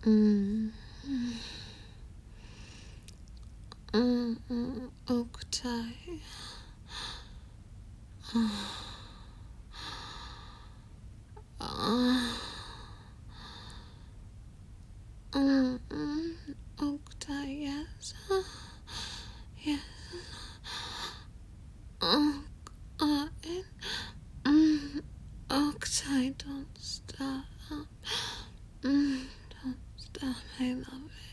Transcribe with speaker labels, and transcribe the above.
Speaker 1: Mm. Oktay. Oktay, yes. Yes. Oktay, don't stop. Don't stop. I love it.